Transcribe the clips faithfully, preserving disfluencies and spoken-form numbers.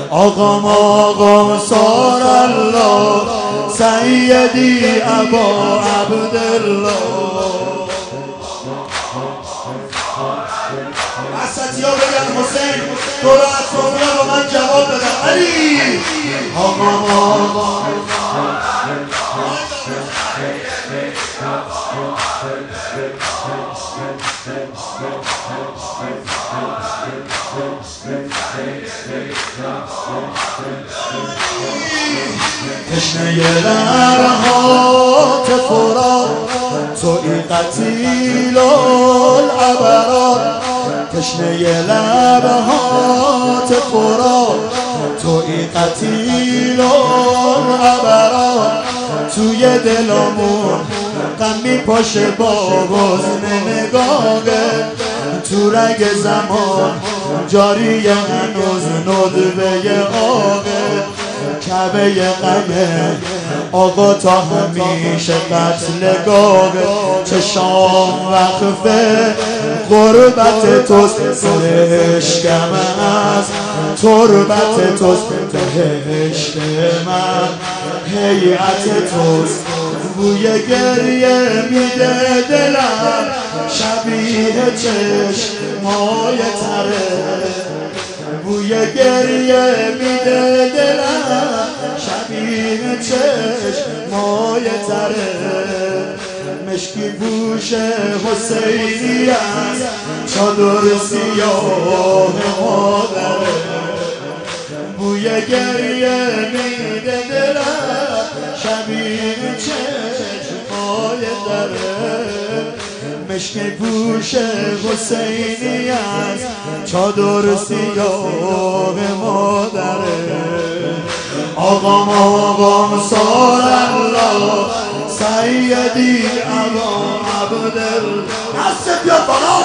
آقا ماقا سار الله سیدی ابا عبدالله. اساتی ها بگن حسین تو را اطرافیان با من جواب بدن. علی آقا ماقا تشنه لبهات فرات توی قتیل العبرات. تشنه لبهات فرات توی قتیل العبرات. توی دلمون غم میپاشه با وزن نگاهه. تو رگ زمان جاری هنوز ندبه آقه. کعبه غمه آقا تا همیشه قتل گاهه. چشام وقفه غربت توست عشق من، تربت توست عشق من. هیئت توست بوی گریه میده دلم، شبیه چشمای تره. بوی گریه میده دلم، شبیه چشمای تره. مشکی پوش حسینی است، چادر سیاه مادره. بوی گریه میده دلم، شبیه چشمای تره. مشکی پوش حسینی است، چادر سیاه مادره. آقا ماقا سار الله سیدی ابا عبدالله. دست بیاد بالا.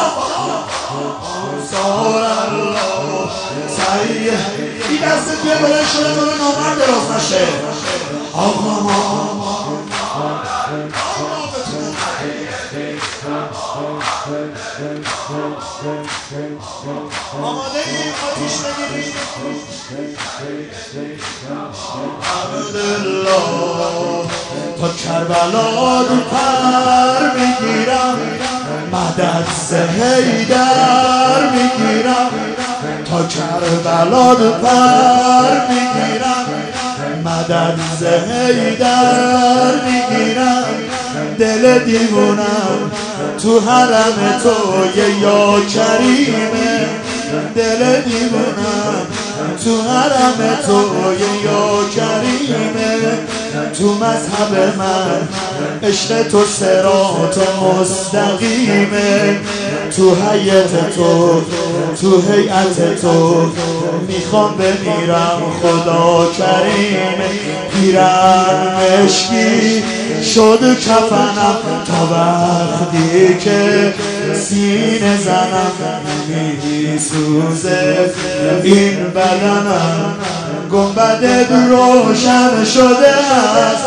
سار الله سیدی. این دست بیاد بالا شده تو رو نامرد دراز نشه. آقا ماقا آماده این آتیش بگیریم. عبدالله تا کربلا رو پر میگیرم، مدد حیدر میگیرم. تا کربلا رو پر میگیرم، مدد حیدر میگیرم. دل دیوونم تو حرم توی یا کریمه. دل دیوونم تو حرم توی یا کریمه. تو مذهب من عشق تو صراط مستقیمه. تو حیات تو تو هیئت تو میخوام بمیرم خدا کریمه. پیرن مشکی شد کفنم تا وقتی که سینه زنم میسوزه این بدنم. گنبد روشن شده است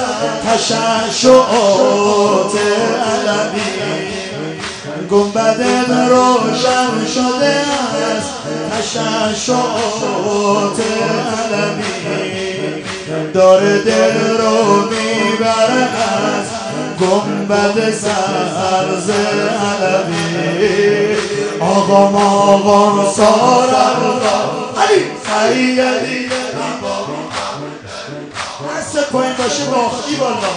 تشعشعات علوی. گنبد روشن شده است تشعشعات علوی. داره دل رو میبره از گنبد سرز علوی. آقا ماقا سار الله علی سیدی. دست پایین باشه باختی بالا.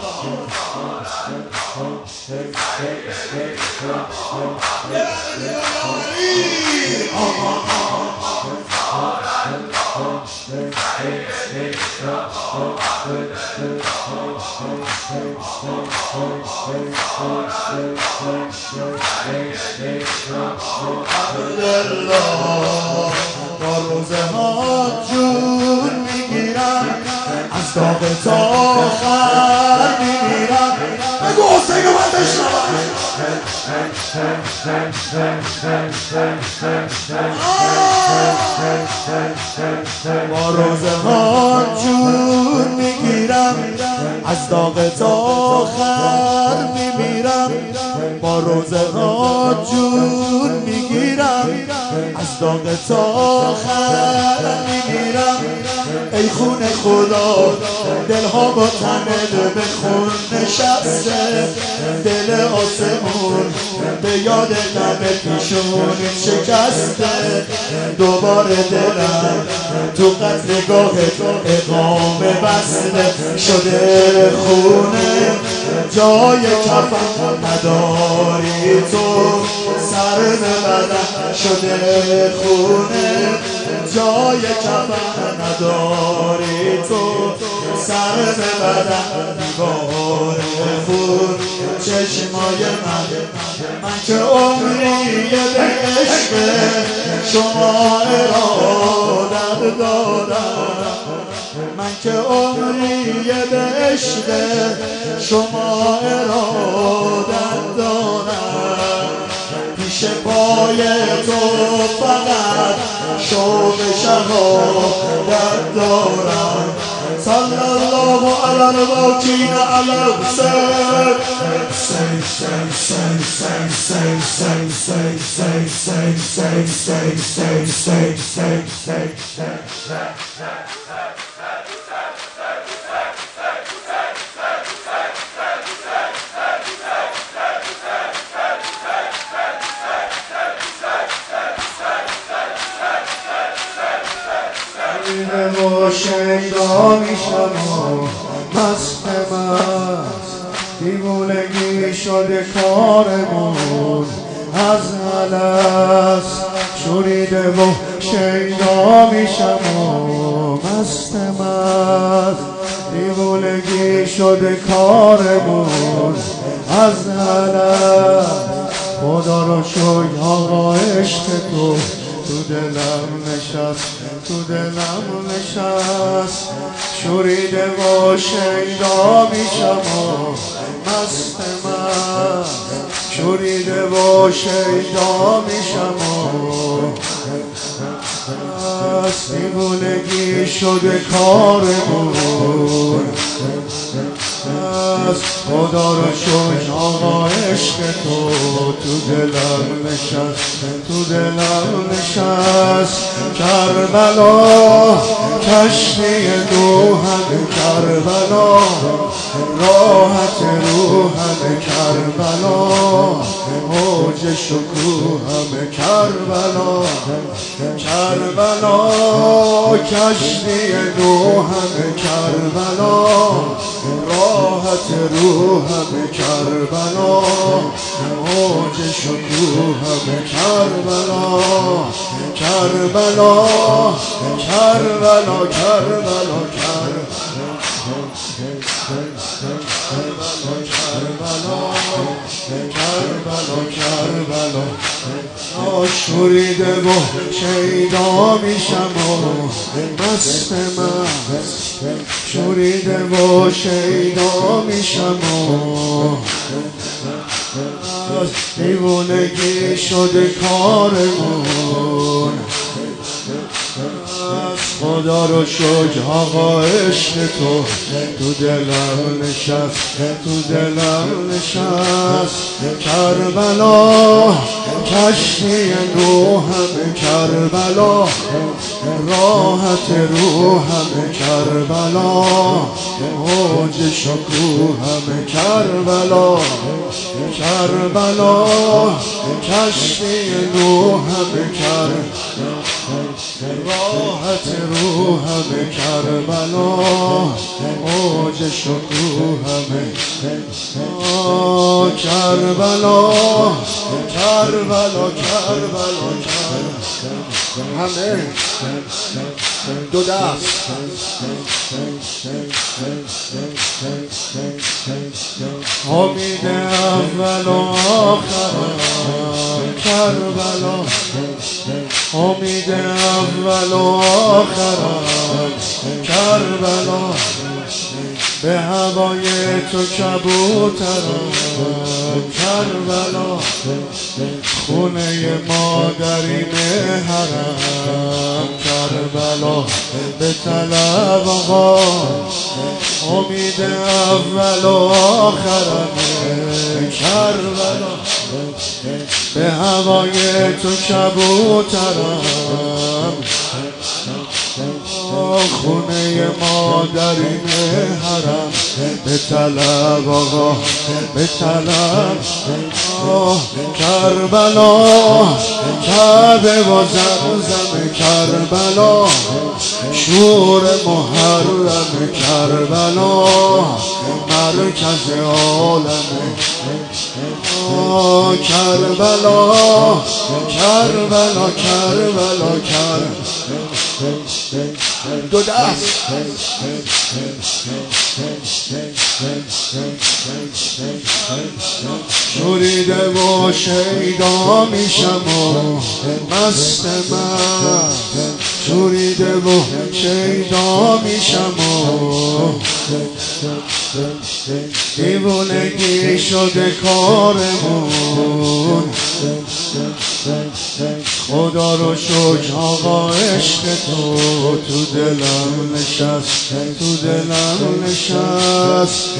عبدالله با روزه ها جون میگیرم، از داغ تا آخر میمیرم. بگو حسین من بشنوم. با روزه ها جون میگیرم، از داغ تا آخر میمیرم. با روزه ها جون میگیرم، از داغ تا آخر میمیرم. ای خون خدا دلها با تنه به خون نشسته، دل آسمون به یاد لب پیشون شکسته. دوباره دلم تو قتلگاه اقامه بسته شده خونه، جای کفن نداری تو، سر به بدن شده خونه، جای کفن نداری تو، سر به بدن دیوار خون. چشمای من من که عمری به عشق شما ارادت دادم، من که عمری به عشق شما ارادت دادم. پیش پای تو فقط شوق شهادت دارم. صلی الله علی الواکین علی الحسین. و شیدا میشم و مست مست، دیوونگی شده کارمون از الست. شوریده و شیدا میشم و مست مست، دیوونگی شده کارمون از الست. خدا رو شکر آقا عشق تو تو دلم نشست، تو دلم نشست. شوریده و شیدا میشم و مست مست، شوریده و شیدا میشم و مست. دیوونگی شده کارمون، خدا رو شکر آقا عشق تو تو دلم نشست، تو دلم نشست. کربلا کشتی روحم کربلا، راحت روحم کربلا، موج شکوهم کربلا. کربلا کشتی روحم کربلا، راحت روحم کربلا، موج شکوهم کربلا. کربلا کربلا کربلا کربلا کربلا. شوریده و شیدا میشم و مست مست، شوریده و شیدا میشم و دیوونگی شده کارمون. خدا رو شکر آقا عشق تو تو دلم نشست، تو دلم نشست. کربلا کشتی روحم کربلا، راحت روحم کربلا، موج شکوهم کربلا. کربلا کشتی روحم کربلا، راحت روحم کربلا، موج شکوهم کربلا. کربلا کربلا همه دو دست. امید اول و آخرم کربلا، امید اول و آخرم کربلا. به هوای تو کبوترم کربلا، خونه مادری حرم کربلا. به طلب آقا امید اول و آخرم کربلا، به هوای تو کبوترم خونه مادرین حرم به طلب آقا به طلب کربلا کعبه و زمزم کربلا شور محرم کربلا مرکز عالم کربلا کربلا کربلا کربلا دو دست شوریده و شیدا میشم و مست من شوریده و شیدا میشم و دیوونگی شده کارمون خدا رو شکر آقا عشق تو تو دلم نشست تو دلم نشست